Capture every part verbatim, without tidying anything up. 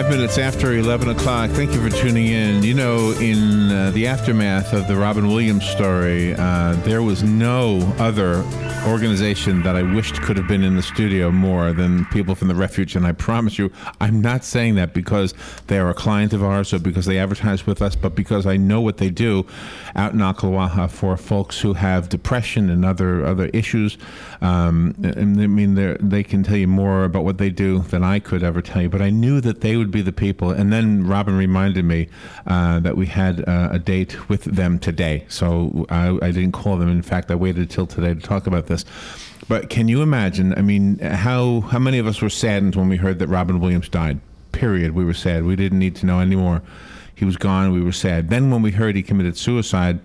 Five minutes after eleven o'clock. Thank you for tuning in. You know, in uh, the aftermath of the Robin Williams story, uh, there was no other organization that I wished could have been in the studio more than people from the Refuge. And I promise you, I'm not saying that because they are a client of ours or because they advertise with us, but because I know what they do out in Ocklawaha for folks who have depression and other other issues. Um, and I mean, they can tell you more about what they do than I could ever tell you. But I knew that they would be the people. And then Robin reminded me uh, that we had uh, a date with them today. So I, I didn't call them. In fact, I waited till today to talk about this. But can you imagine, I mean, how how many of us were saddened when we heard that Robin Williams died? Period. We were sad. We didn't need to know anymore. He was gone. We were sad. Then when we heard he committed suicide,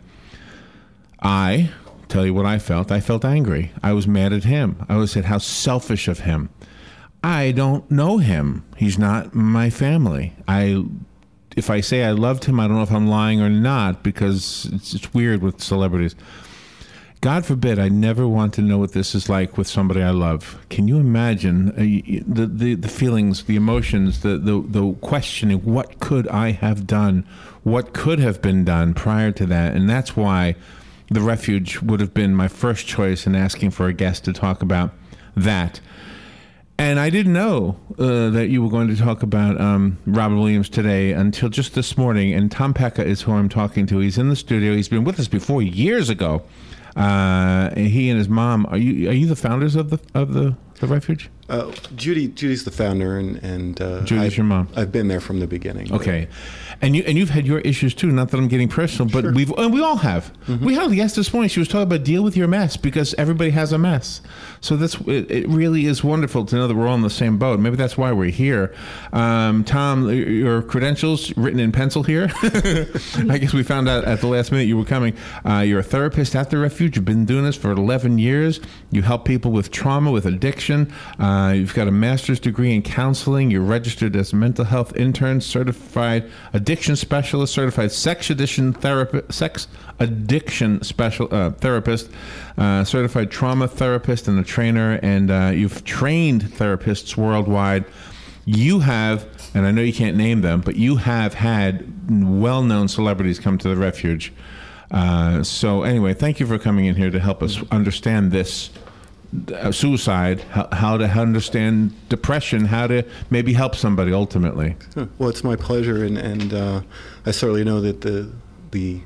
I tell you what I felt. I felt angry. I was mad at him. I was said, how selfish of him. I don't know him. He's not my family. I, if I say I loved him, I don't know if I'm lying or not, because it's, it's weird with celebrities. God forbid I never want to know what this is like with somebody I love. Can you imagine uh, the, the, the feelings, the emotions, the, the, the questioning, what could I have done? What could have been done prior to that? And that's why the Refuge would have been my first choice in asking for a guest to talk about that. And I didn't know uh, that you were going to talk about um, Robin Williams today until just this morning. And Tom Pecca is who I'm talking to. He's in the studio. He's been with us before years ago. Uh, he and his mom. Are you are you the founders of the of the, the Refuge? Uh, Judy Judy's the founder, and and uh, Judy's I've, your mom. I've been there from the beginning. Okay, and you and you've had your issues too. Not that I'm getting personal, but Sure. we've and we all have. Mm-hmm. We had a guest this morning. She was talking about deal with your mess because everybody has a mess. So that's it, it. Really is wonderful to know that we're all in the same boat. Maybe that's why we're here. Um, Tom, your credentials written in pencil here. I guess we found out at the last minute you were coming. Uh, you're a therapist at the Refuge. You've been doing this for eleven years. You help people with trauma, with addiction. Uh, you've got a master's degree in counseling. You're registered as a mental health intern, certified addiction specialist, certified sex addiction therapist, sex addiction special uh, therapist, uh, certified trauma therapist, and a trainer. And uh, you've trained therapists worldwide. You have, and I know you can't name them, but you have had well-known celebrities come to the Refuge. Uh, so anyway, thank you for coming in here to help us understand this uh, suicide, how, how to how understand depression, how to maybe help somebody ultimately. Well, it's my pleasure, and and uh, I certainly know that the the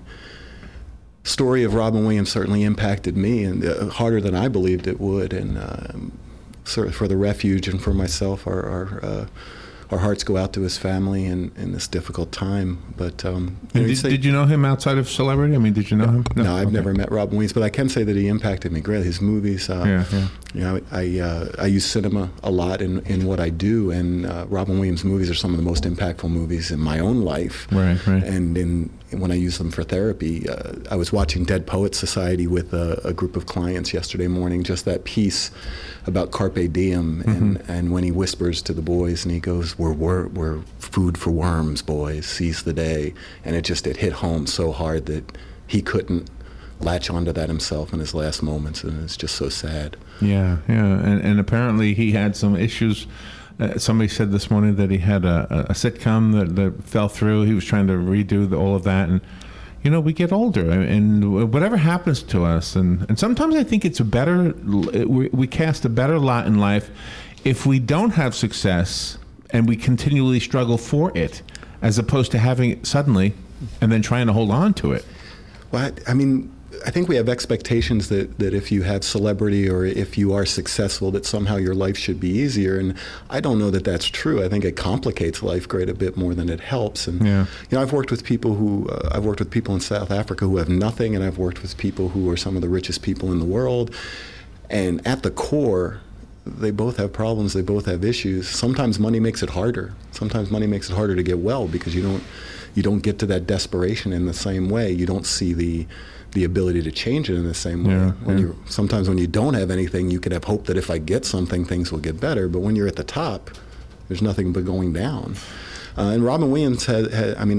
story of Robin Williams certainly impacted me, and uh, harder than I believed it would. And um, sort of for the Refuge and for myself, our our, uh, our hearts go out to his family in, in this difficult time. But um, you know, did, say, did you know him outside of celebrity? I mean, did you know no, him? No, I've okay. never met Robin Williams, but I can say that he impacted me greatly. His movies, uh, yeah, yeah. you know, I uh, I use cinema a lot in, in what I do, and uh, Robin Williams movies are some of the most impactful movies in my own life. Right, right. And in when I use them for therapy, uh, I was watching Dead Poets Society with a, a group of clients yesterday morning. Just that piece about carpe diem, mm-hmm. and, and when he whispers to the boys, and he goes, "We're we're, we're food for worms, boys. Seize the day." And it just it hit home so hard that he couldn't latch onto that himself in his last moments, and it's just so sad. Yeah, yeah, and and apparently he had some issues. Uh, somebody said this morning that he had a, a sitcom that, that fell through. He was trying to redo the, all of that, and you know, we get older, and whatever happens to us, and, and sometimes I think it's a better, we, we cast a better lot in life if we don't have success and we continually struggle for it, as opposed to having it suddenly and then trying to hold on to it. Well, I, I mean, I think we have expectations that, that if you have celebrity or if you are successful, that somehow your life should be easier. And I don't know that that's true. I think it complicates life great a bit more than it helps. And yeah. you know, I've worked with people who uh, I've worked with people in South Africa who have nothing, and I've worked with people who are some of the richest people in the world. And at the core, they both have problems. They both have issues. Sometimes money makes it harder. Sometimes money makes it harder to get well because you don't you don't get to that desperation in the same way. You don't see the the ability to change it in the same way. Yeah, when yeah. you sometimes when you don't have anything, you could have hope that if I get something, things will get better. But when you're at the top, there's nothing but going down. Uh, and Robin Williams had, had I mean, I,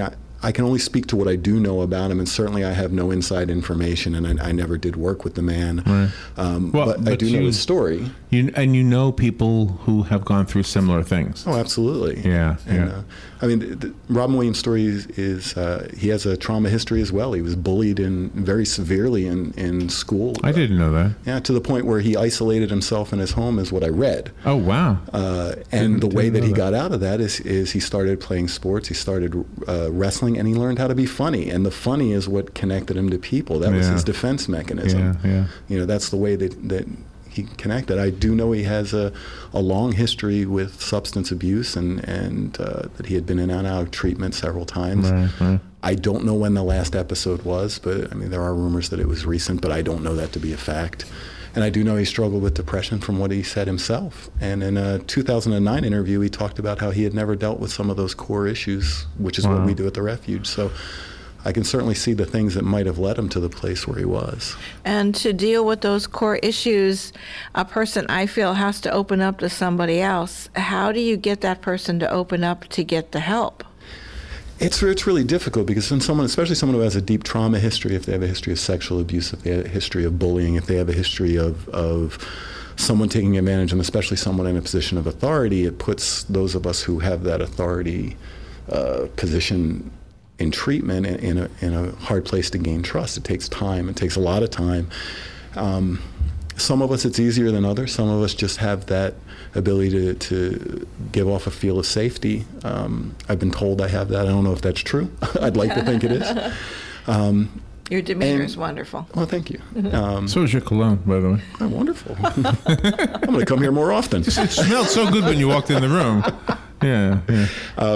I can only speak to what I do know about him, and certainly I have no inside information, and I, I never did work with the man. Right. Um, Well, but, I but do you- know his story. You, and you know people who have gone through similar things. Oh, absolutely. Yeah, And, yeah. Uh, I mean, the, the, Robin Williams' story is, is uh, he has a trauma history as well. He was bullied in very severely in, in school. I didn't know that. Yeah, to the point where he isolated himself in his home, is what I read. Oh, wow. Uh, and Didn't- the way didn't that know he that. got out of that is, is he started playing sports, he started uh, wrestling, and he learned how to be funny. And the funny is what connected him to people. That was Yeah. his defense mechanism. Yeah, yeah. You know, that's the way that, that he connected. I do know he has a, a long history with substance abuse, and, and uh, that he had been in and out of treatment several times. Right, right. I don't know when the last episode was, but I mean, there are rumors that it was recent, but I don't know that to be a fact. And I do know he struggled with depression from what he said himself. And in a two thousand nine interview, he talked about how he had never dealt with some of those core issues, which is Wow. what we do at the Refuge. So I can certainly see the things that might have led him to the place where he was. And to deal with those core issues, a person, I feel, has to open up to somebody else. How do you get that person to open up to get the help? It's it's really difficult because when someone, especially someone who has a deep trauma history, if they have a history of sexual abuse, if they have a history of bullying, if they have a history of of someone taking advantage of them, especially someone in a position of authority, it puts those of us who have that authority uh, position in treatment in, in, a, in a hard place to gain trust. It takes time. It takes a lot of time. Um, some of us it's easier than others. Some of us just have that ability to, to give off a feel of safety. Um, I've been told I have that. I don't know if that's true. I'd like to think it is. Um, Your demeanor And- is wonderful. well, thank you. Um, So is your cologne, by the way. oh, wonderful. I'm going to come here more often. It smelled so good when you walked in the room. Yeah, yeah.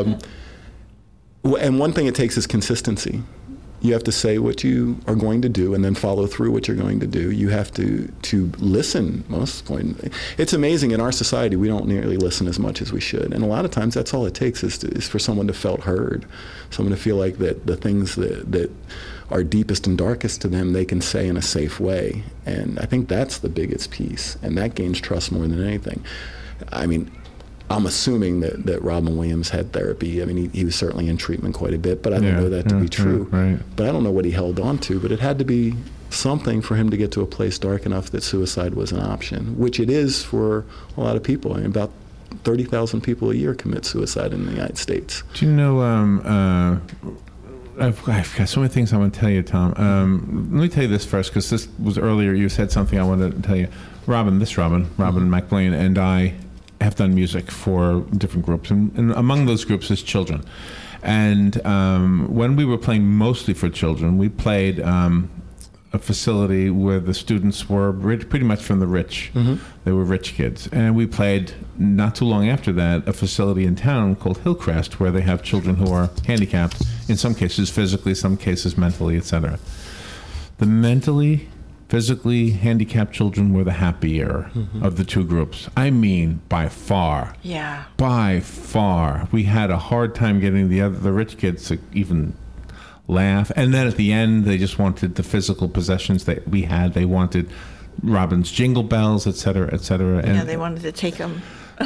W- And one thing it takes is consistency. You have to say what you are going to do and then follow through what you're going to do. You have to to listen most point. It's amazing in our society we don't nearly listen as much as we should. And a lot of times that's all it takes is, to, is for someone to feel heard, someone to feel like that the things that, that are deepest and darkest to them they can say in a safe way. And I think that's the biggest piece. And that gains trust more than anything. I mean, I'm assuming that, that Robin Williams had therapy. I mean, he, he was certainly in treatment quite a bit, but I don't Yeah, know that to yeah, be true. yeah, right. But I don't know what he held on to, but it had to be something for him to get to a place dark enough that suicide was an option, which it is for a lot of people. I mean, about thirty thousand people a year commit suicide in the United States. Do you know, um, uh, I've, I've got so many things I want to tell you, Tom. Um, let me tell you this first, because this was earlier. You said something I wanted to tell you. Robin, this Robin, Robin McBlain, and I have done music for different groups, and, and among those groups is children. And um, when we were playing mostly for children, we played um, a facility where the students were rich, pretty much from the rich. They were rich kids. And we played, not too long after that, a facility in town called Hillcrest, where they have children who are handicapped, in some cases physically, some cases mentally, et cetera. The mentally, physically handicapped children were the happier of the two groups. I mean, by far. Yeah. By far. We had a hard time getting the other, the rich kids to even laugh. And then at the end, they just wanted the physical possessions that we had. They wanted Robin's jingle bells, et cetera, et cetera. Yeah, And they wanted to take them.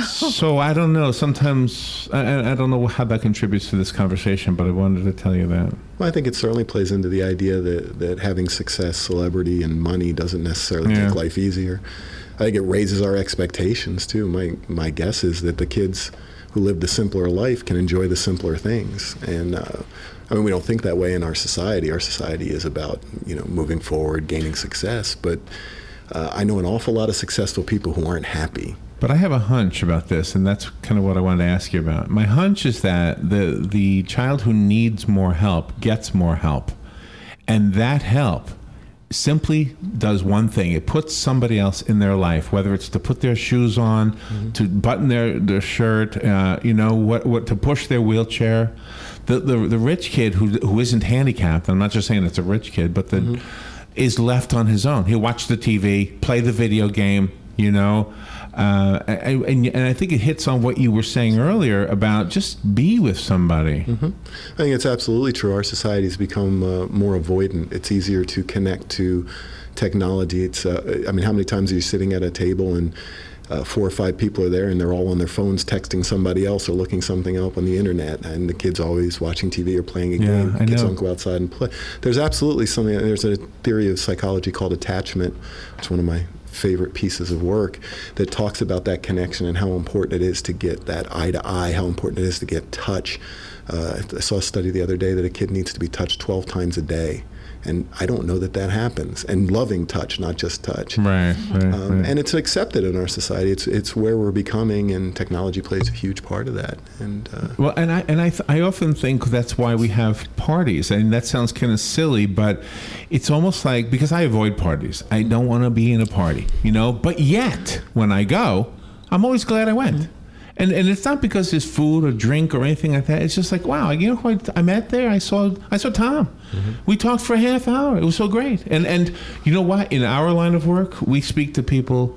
so I don't know. Sometimes, I, I don't know how that contributes to this conversation, but I wanted to tell you that. Well, I think it certainly plays into the idea that, that having success, celebrity, and money doesn't necessarily Yeah. make life easier. I think it raises our expectations, too. My, my guess is that the kids who live the simpler life can enjoy the simpler things. And uh, I mean, we don't think that way in our society. Our society is about, you know, moving forward, gaining success. But uh, I know an awful lot of successful people who aren't happy. But I have a hunch about this, and that's kind of what I wanted to ask you about. My hunch is that the the child who needs more help gets more help, and that help simply does one thing. It puts somebody else in their life, whether it's to put their shoes on, mm-hmm. to button their, their shirt, uh, you know, what what to push their wheelchair. The the, the rich kid who who isn't handicapped, I'm not just saying it's a rich kid, but that mm-hmm. is left on his own. He'll watch the T V, play the video game, you know. Uh, and, and I think it hits on what you were saying earlier about just be with somebody. Mm-hmm. I think it's absolutely true. Our society has become uh, more avoidant. It's easier to connect to technology. It's, uh, I mean, how many times are you sitting at a table and uh, four or five people are there and they're all on their phones texting somebody else or looking something up on the internet, and the kid's always watching T V or playing a Yeah, game. I Kids know. don't go outside and play. There's absolutely something, there's a theory of psychology called attachment. It's one of my favorite pieces of work that talks about that connection and how important it is to get that eye to eye, how important it is to get touch. Uh, I saw a study the other day that a kid needs to be touched twelve times a day. And I don't know that that happens. And loving touch, not just touch. Right, right, Um, right. and it's accepted in our society. It's it's where we're becoming, and technology plays a huge part of that. And uh, Well, and I and I th- I often think that's why we have parties. And that sounds kind of silly, but it's almost like, because I avoid parties. I don't want to be in a party, you know. But yet, when I go, I'm always glad I went. And and it's not because there's food or drink or anything like that. It's just like, wow, you know who I, I met there? I saw I saw Tom. Mm-hmm. We talked for a half hour. It was so great. And and you know what? In our line of work, we speak to people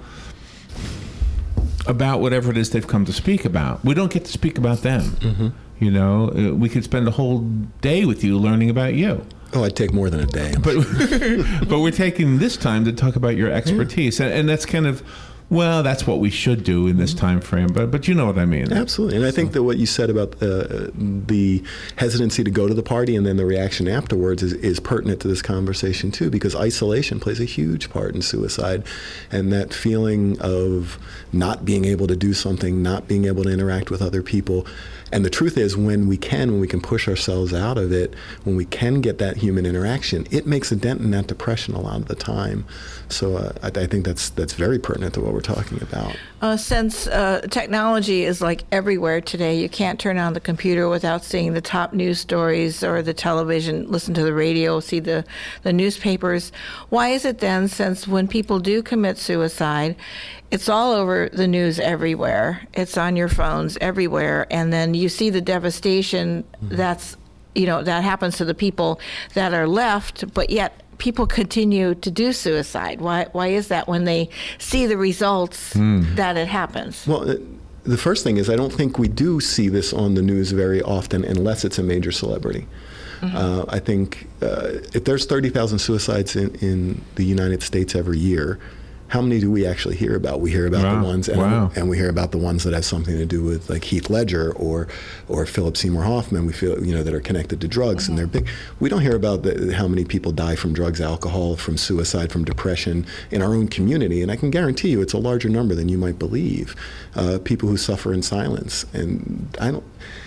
about whatever it is they've come to speak about. We don't get to speak about them. Mm-hmm. You know, uh, we could spend a whole day with you learning about you. oh, I'd take more than a day. But but we're taking this time to talk about your expertise, and, and that's kind of, well, that's what we should do in this time frame. But but you know what I mean. Absolutely. And I think that what you said about uh, the hesitancy to go to the party and then the reaction afterwards is, is pertinent to this conversation too, because isolation plays a huge part in suicide. And that feeling of not being able to do something, not being able to interact with other people. And the truth is, when we can, when we can push ourselves out of it, when we can get that human interaction, it makes a dent in that depression a lot of the time. So uh, I, I think that's that's very pertinent to what we're talking about. Uh, since uh, technology is like everywhere today, you can't turn on the computer without seeing the top news stories or the television, listen to the radio, see the, the newspapers. Why is it then, since when people do commit suicide, it's all over the news everywhere, it's on your phones everywhere, and then you see the devastation mm-hmm. that's, you know, that happens to the people that are left, but yet people continue to do suicide? Why why is that when they see the results mm. that it happens? Well, uh, the first thing is I don't think we do see this on the news very often unless it's a major celebrity. Mm-hmm. Uh, I think uh, if there's thirty thousand suicides in, in the United States every year, how many do we actually hear about? We hear about wow. the ones, and, wow. and we hear about the ones that have something to do with, like Heath Ledger or or Philip Seymour Hoffman. We feel, you know, that are connected to drugs, mm-hmm. and they're big. We don't hear about the, how many people die from drugs, alcohol, from suicide, from depression in our own community. And I can guarantee you, it's a larger number than you might believe. Uh, people who suffer in silence, and I don't,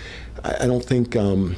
I don't think. Um,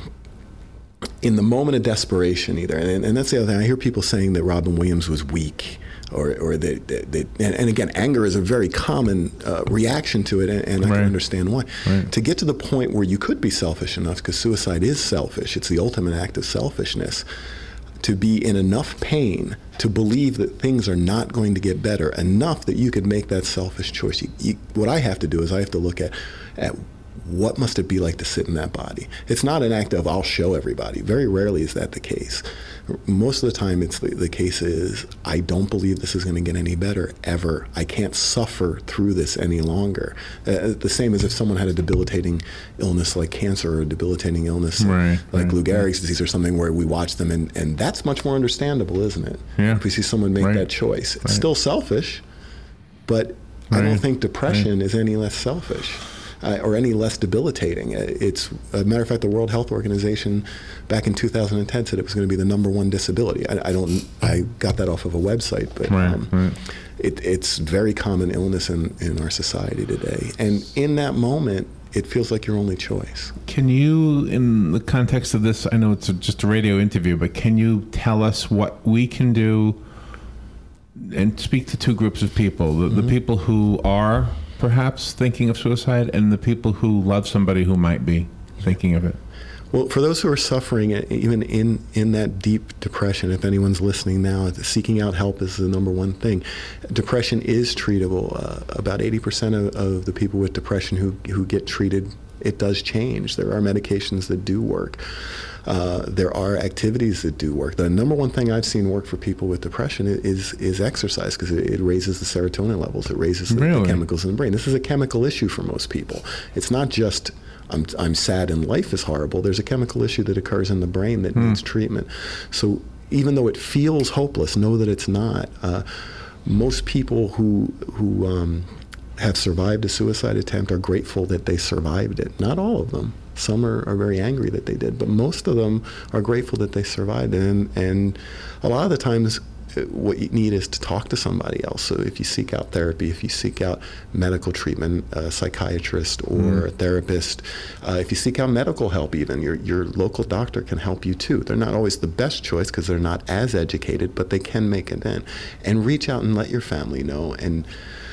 in the moment of desperation, either, and, and that's the other thing. I hear people saying that Robin Williams was weak. Or, or they, they, they and, and again, anger is a very common uh, reaction to it, and, and I right. can understand why. Right. To get to the point where you could be selfish enough, because suicide is selfish, it's the ultimate act of selfishness, to be in enough pain to believe that things are not going to get better, enough that you could make that selfish choice. You, you, what I have to do is I have to look at, at what must it be like to sit in that body? It's not an act of I'll show everybody. Very rarely is that the case. Most of the time it's the, the case is I don't believe this is going to get any better ever. I can't suffer through this any longer. Uh, the same as if someone had a debilitating illness like cancer or a debilitating illness right, like right, Lou Gehrig's right. disease or something, where we watch them and, and that's much more understandable, isn't it? Yeah. If we see someone make right. that choice. It's right. still selfish, but right. I don't think depression right. is any less selfish. Uh, or any less debilitating. It's a matter of fact, the World Health Organization back in two thousand ten said it was going to be the number one disability. I, I don't. I got that off of a website, but right, um, right. It, it's very common illness in, in our society today. And in that moment, it feels like your only choice. Can you, in the context of this, I know it's a, just a radio interview, but can you tell us what we can do and speak to two groups of people, the, Mm-hmm. the people who are perhaps thinking of suicide and the people who love somebody who might be thinking of it? Well, for those who are suffering, even in, in that deep depression, if anyone's listening now, seeking out help is the number one thing. Depression is treatable. Uh, about eighty percent of, of the people with depression who, who get treated, it does change. There are medications that do work. Uh, there are activities that do work. The number one thing I've seen work for people with depression is is exercise, because it, it raises the serotonin levels. It raises the, really? the chemicals in the brain. This is a chemical issue for most people. It's not just I'm I'm sad and life is horrible. There's a chemical issue that occurs in the brain that mm. needs treatment. So even though it feels hopeless, know that it's not. Uh, most people who who um, have survived a suicide attempt are grateful that they survived it. Not all of them. Some are, are very angry that they did, but most of them are grateful that they survived it. And, and a lot of the times, what you need is to talk to somebody else. So if you seek out therapy, if you seek out medical treatment, a psychiatrist or mm. a therapist, uh, if you seek out medical help even, your your local doctor can help you too. They're not always the best choice because they're not as educated, but they can make it in. And reach out and let your family know. And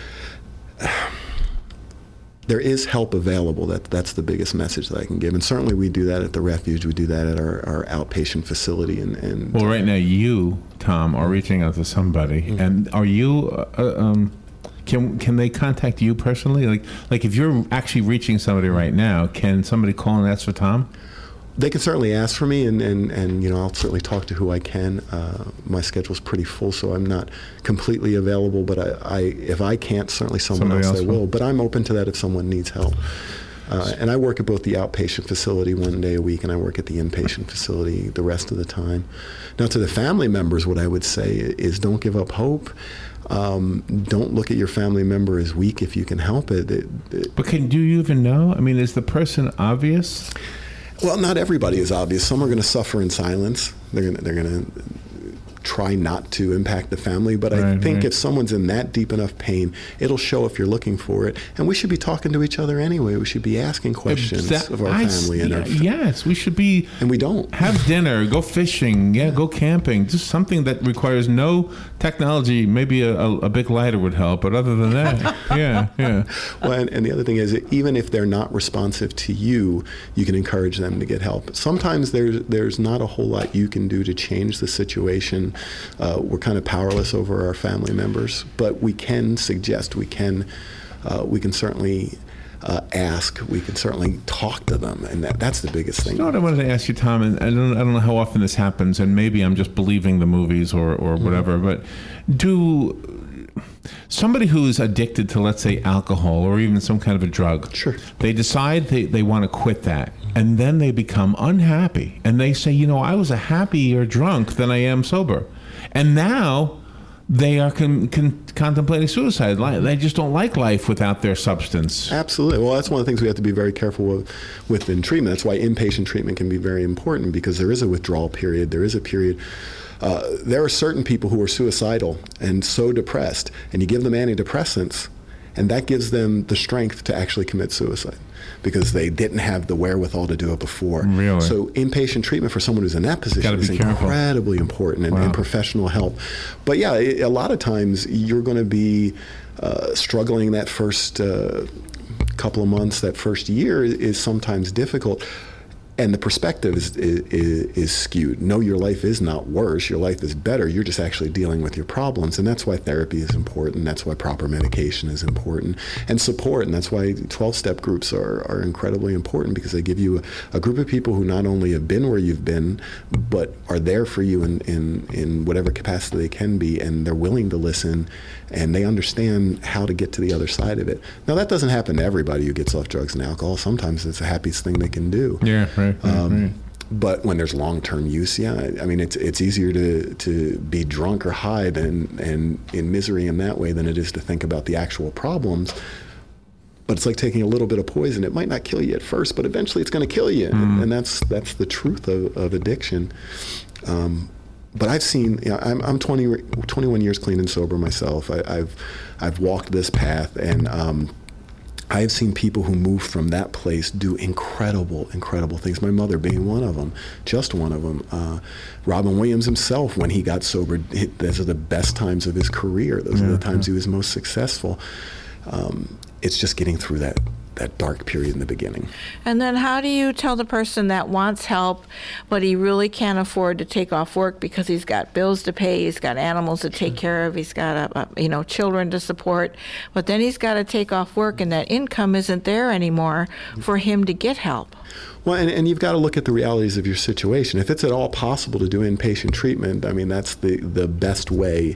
uh, there is help available. That That's the biggest message that I can give. And certainly we do that at the Refuge. We do that at our, our outpatient facility. And, and Well, right now you, Tom, are reaching out to somebody. Mm-hmm. And are you, uh, um, can can they contact you personally? Like, like if you're actually reaching somebody right now, can somebody call and ask for Tom? They can certainly ask for me, and, and, and you know, I'll certainly talk to who I can. Uh, my schedule's pretty full, so I'm not completely available, but I, I if I can't, certainly someone Somebody else, else I will. But I'm open to that if someone needs help. Uh, and I work at both the outpatient facility one day a week, and I work at the inpatient facility the rest of the time. Now, to the family members, what I would say is don't give up hope. Um, don't look at your family member as weak if you can help it. it, it but can do you even know? I mean, is the person obvious? Well, not everybody is obvious. Some are going to suffer in silence. They're going to, they're going to try not to impact the family. But I right, think right. if someone's in that deep enough pain, it'll show if you're looking for it. And we should be talking to each other anyway. We should be asking questions That, of our I, family. And our fa- yes, we should be. And we don't. Have dinner, go fishing, yeah, go camping. Just something that requires no technology. Maybe a, a, a big lighter would help, but other than that, yeah, yeah. Well, and, and the other thing is, even if they're not responsive to you, you can encourage them to get help. Sometimes there's there's not a whole lot you can do to change the situation. Uh, we're kind of powerless over our family members, but we can suggest, we can, uh, we can certainly uh, ask, we can certainly talk to them, and that, that's the biggest thing. You know what I wanted to ask you, Tom, and I don't, I don't know how often this happens, and maybe I'm just believing the movies or, or whatever, mm-hmm. but do somebody who's addicted to, let's say, alcohol or even some kind of a drug, sure, they decide they, they want to quit that, and then they become unhappy, and they say, you know, I was a happier drunk than I am sober. And now they are con- con- contemplating suicide. They just don't like life without their substance. Absolutely. Well, that's one of the things we have to be very careful with, with in treatment. That's why inpatient treatment can be very important, because there is a withdrawal period. There is a period. Uh, there are certain people who are suicidal and so depressed, and you give them antidepressants, and that gives them the strength to actually commit suicide, because they didn't have the wherewithal to do it before. Really? So inpatient treatment for someone who's in that position is incredibly important, and, wow. and professional help. But yeah, it, a lot of times you're going to be uh, struggling that first uh, couple of months, that first year is sometimes difficult. And the perspective is, is is skewed. No, your life is not worse. Your life is better. You're just actually dealing with your problems. And that's why therapy is important. That's why proper medication is important. And support. And that's why twelve-step groups are, are incredibly important, because they give you a, a group of people who not only have been where you've been, but are there for you in, in, in whatever capacity they can be. And they're willing to listen, and they understand how to get to the other side of it. Now, that doesn't happen to everybody who gets off drugs and alcohol. Sometimes it's the happiest thing they can do. Yeah, right. Um, right. But when there's long-term use, yeah, I mean, it's it's easier to, to be drunk or high than, and in misery in that way than it is to think about the actual problems. But it's like taking a little bit of poison. It might not kill you at first, but eventually it's going to kill you, mm. and, and that's that's the truth of, of addiction. Um, but I've seen, you know, I'm I'm twenty, twenty-one years clean and sober myself. I, I've I've walked this path, and um, I've seen people who move from that place do incredible, incredible things. My mother being one of them, just one of them. Uh, Robin Williams himself, when he got sober, those are the best times of his career. Those yeah, are the times yeah. he was most successful. Um, it's just getting through that that dark period in the beginning. And then how do you tell the person that wants help, but he really can't afford to take off work because he's got bills to pay, he's got animals to take care of, he's got a, a, you know children to support, but then he's got to take off work and that income isn't there anymore for him to get help? Well, and, and you've got to look at the realities of your situation. If it's at all possible to do inpatient treatment, I mean, that's the, the best way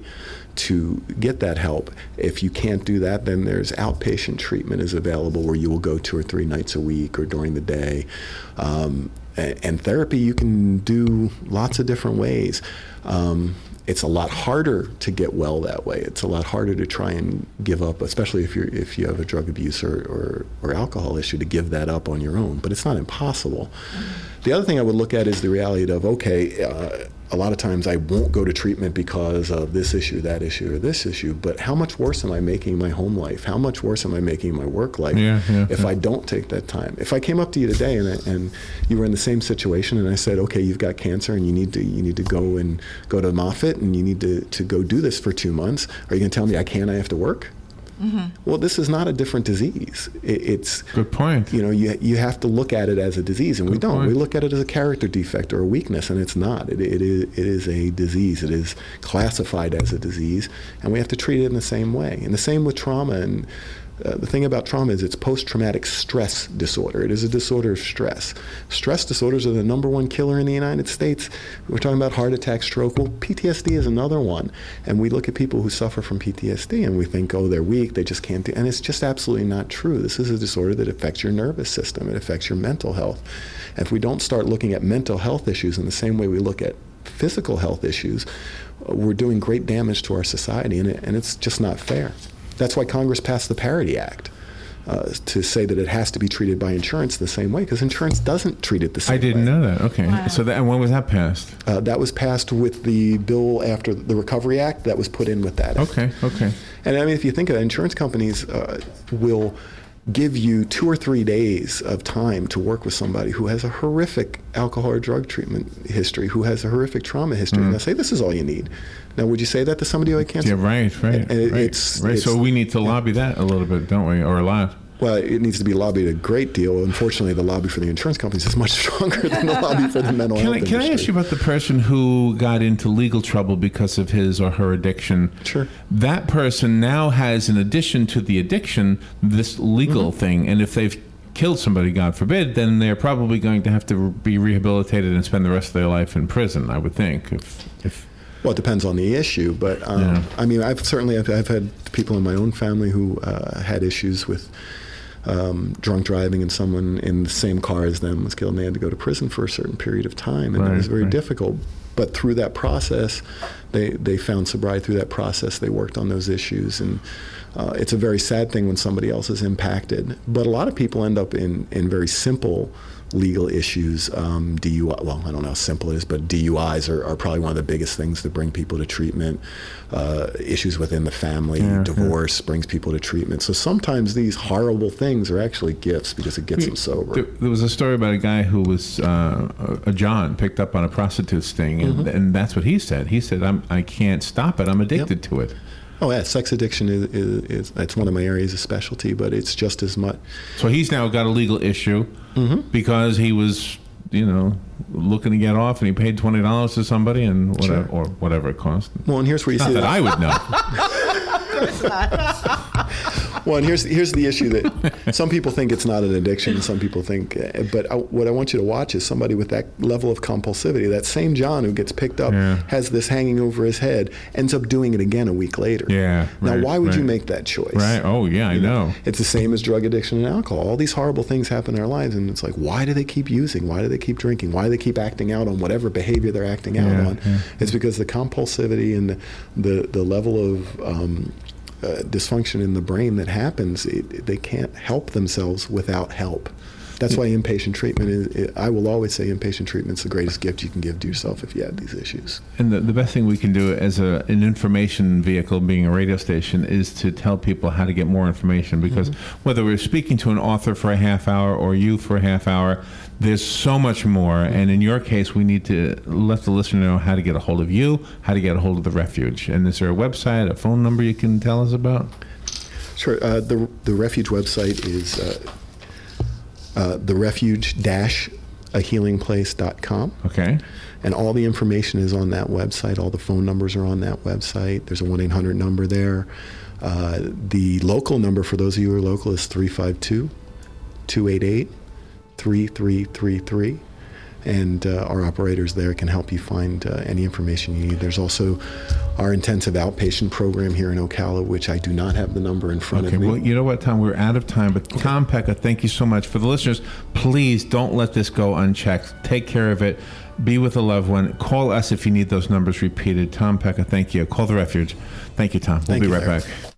to get that help. If you can't do that, then there's outpatient treatment is available, where you will go two or three nights a week or during the day. Um, and, and therapy you can do lots of different ways. Um, it's a lot harder to get well that way. It's a lot harder to try and give up, especially if you're if you have a drug abuse or, or, or alcohol issue, to give that up on your own. But it's not impossible. Mm-hmm. The other thing I would look at is the reality of, okay, uh, a lot of times I won't go to treatment because of this issue, that issue, or this issue, but how much worse am I making my home life? How much worse am I making my work life yeah, yeah, if yeah. I don't take that time? If I came up to you today and, and you were in the same situation and I said, okay, you've got cancer and you need to you need to go and go to Moffitt and you need to, to go do this for two months, are you going to tell me I can't, I have to work? Mm-hmm. Well, this is not a different disease. It, it's good point. You know, you you have to look at it as a disease, and good we don't. Point. We look at it as a character defect or a weakness, and it's not. It it is it is a disease. It is classified as a disease, and we have to treat it in the same way. And the same with trauma. And uh, the thing about trauma is it's post-traumatic stress disorder. It is a disorder of stress. Stress disorders are the number one killer in the United States. We're talking about heart attack, stroke. Well, P T S D is another one. And we look at people who suffer from P T S D and we think, oh, they're weak, they just can't do. And it's just absolutely not true. This is a disorder that affects your nervous system. It affects your mental health. And if we don't start looking at mental health issues in the same way we look at physical health issues, we're doing great damage to our society, and, it, and it's just not fair. That's why Congress passed the Parity Act, uh, to say that it has to be treated by insurance the same way, because insurance doesn't treat it the same way. I didn't way. know that. Okay. Wow. So that, and when was that passed? Uh, that was passed with the bill after the Recovery Act that was put in with that. Okay, okay. And I mean, if you think of it, insurance companies uh, will give you two or three days of time to work with somebody who has a horrific alcohol or drug treatment history, who has a horrific trauma history, mm. and they'll say, this is all you need. Now, would you say that to somebody who had cancer? Yeah, right, right, and it, right. It's, right. It's, so we need to yeah. lobby that a little bit, don't we, or a lot? Well, it needs to be lobbied a great deal. Unfortunately, the lobby for the insurance companies is much stronger than the lobby for the mental can health I, Can industry. I ask you about the person who got into legal trouble because of his or her addiction? Sure. That person now has, in addition to the addiction, this legal mm-hmm. thing. And if they've killed somebody, God forbid, then they're probably going to have to be rehabilitated and spend the rest of their life in prison, I would think. If, if Well, it depends on the issue, but um, yeah. I mean, I've certainly I've, I've had people in my own family who uh, had issues with um, drunk driving, and someone in the same car as them was killed, and they had to go to prison for a certain period of time, and right, it was very right. difficult. But through that process, they they found sobriety. Through that process, they worked on those issues, and uh, it's a very sad thing when somebody else is impacted. But a lot of people end up in in very simple legal issues, um, D U I, well, I don't know how simple it is, but D U Is are, are probably one of the biggest things that bring people to treatment. Uh, issues within the family, yeah, divorce yeah. brings people to treatment. So sometimes these horrible things are actually gifts because it gets them sober. There, there was a story about a guy who was, uh, a John, picked up on a prostitute sting, and, mm-hmm. and that's what he said. He said, I'm, I can't stop it. I'm addicted yep. to it. Oh, yeah, sex addiction is, is, is it's one of my areas of specialty, but it's just as much. So he's now got a legal issue mm-hmm. because he was, you know, looking to get off, and he paid twenty dollars to somebody, and whatever, sure. or whatever it cost. Well, and here's where you Not see that that I would know. Of course not. Well, and here's here's the issue that some people think it's not an addiction, some people think, but I, what I want you to watch is somebody with that level of compulsivity. That same John who gets picked up, yeah. has this hanging over his head, ends up doing it again a week later. Yeah. Now, right, why would right. you make that choice? Right. Oh, yeah, I you know? know. It's the same as drug addiction and alcohol. All these horrible things happen in our lives, and it's like, why do they keep using? Why do they keep drinking? Why do they keep acting out on whatever behavior they're acting out Yeah, on? yeah. It's because the compulsivity and the the, the level of um, Uh, dysfunction in the brain that happens, it, they can't help themselves without help. That's why inpatient treatment is, it, I will always say inpatient treatment is the greatest gift you can give to yourself if you have these issues. And the, the best thing we can do as a, an information vehicle, being a radio station, is to tell people how to get more information, because mm-hmm. whether we're speaking to an author for a half hour or you for a half hour, there's so much more. And in your case, we need to let the listener know how to get a hold of you, how to get a hold of the Refuge. And is there a website, a phone number you can tell us about? Sure. Uh, the, the Refuge website is uh, uh, the refuge dash a healing place dot com. Okay. And all the information is on that website. All the phone numbers are on that website. There's a one eight hundred number there. Uh, the local number, for those of you who are local, is three five two, two eight eight, three three three three. and uh, our operators there can help you find uh, any information you need. There's also our intensive outpatient program here in Ocala, which I do not have the number in front okay, of me. Well, you know what, Tom? We're out of time, but okay. Tom Pecca, thank you so much. For the listeners, please don't let this go unchecked. Take care of it. Be with a loved one. Call us if you need those numbers repeated. Tom Pecca, thank you. Call the Refuge. Thank you, Tom. We'll thank be you, right Larry. back.